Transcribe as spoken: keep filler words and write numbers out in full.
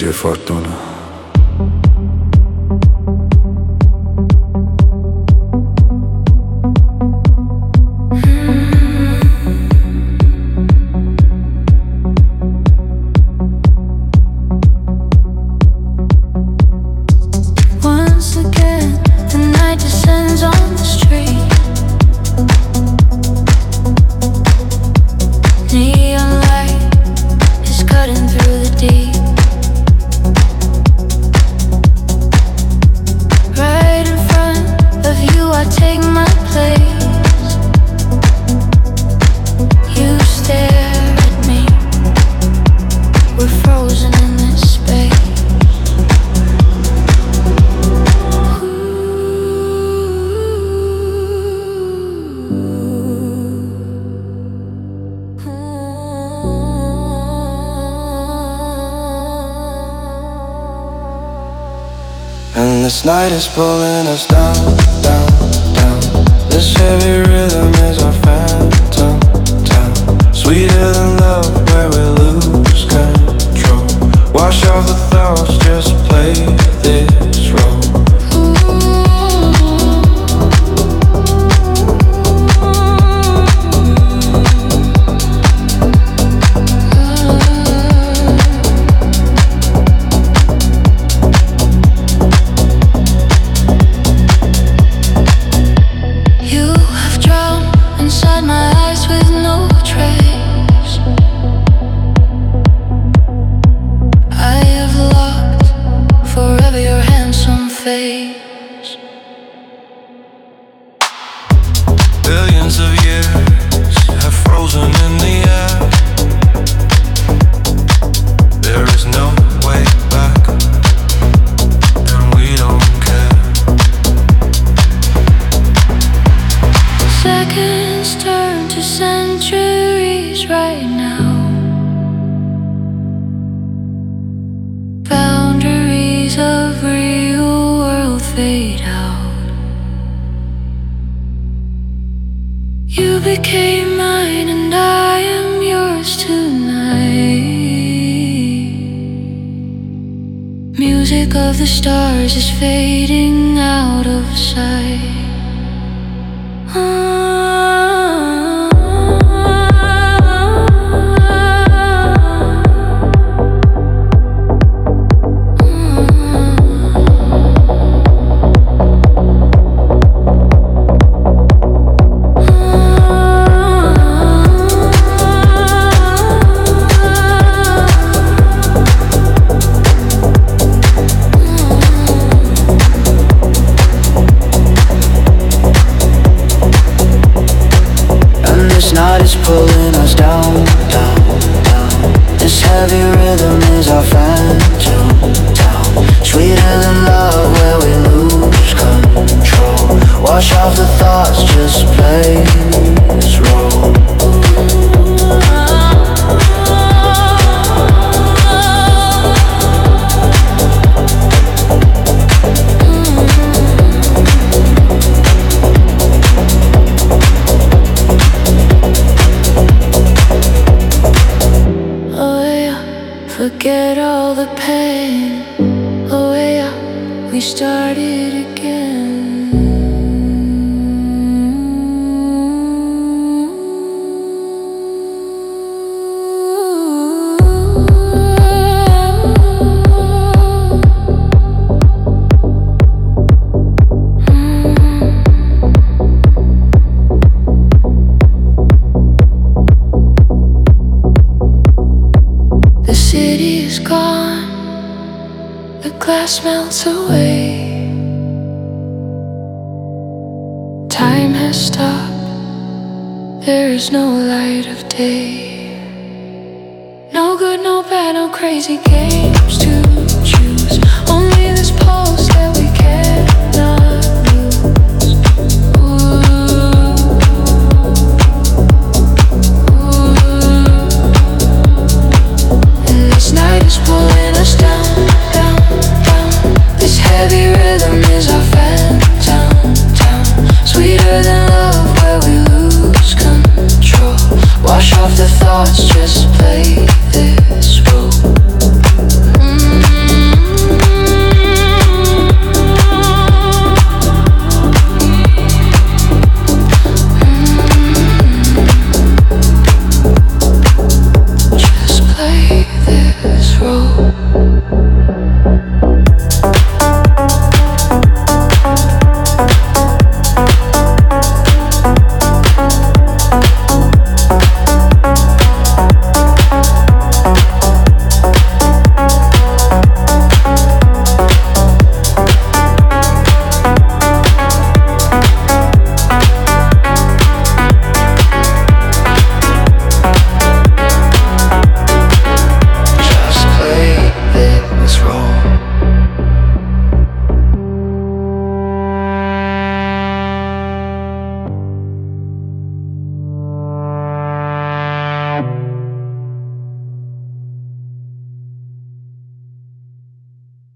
Fortuna. This night is pulling us down, down, down. This heavy rhythm is our phantom town. Sweeter than love where we lose control. Wash off the thoughts, just play this role. Billions of years have frozen in the air. There is no way back, and we don't care. Seconds turn to centuries right now. Boundaries of real world fade out. You became mine and I am yours tonight. Music of the stars is fading out of sight. Ah. Is pulling us down, down, down. This heavy rhythm is our phantom town. Sweeter than love where we lose control. Wash off the thoughts, just play this role. Forget all the pain. Oh yeah, we started again. The city is gone, the glass melts away. Time has stopped, there is no light of day. No good, no bad, no crazy games to choose. Only this pulse that we cannot lose. Ooh. And this night is pulling us down, down, down. This heavy rhythm is our phantom town. Sweeter than love where we lose control. Wash off the thoughts, just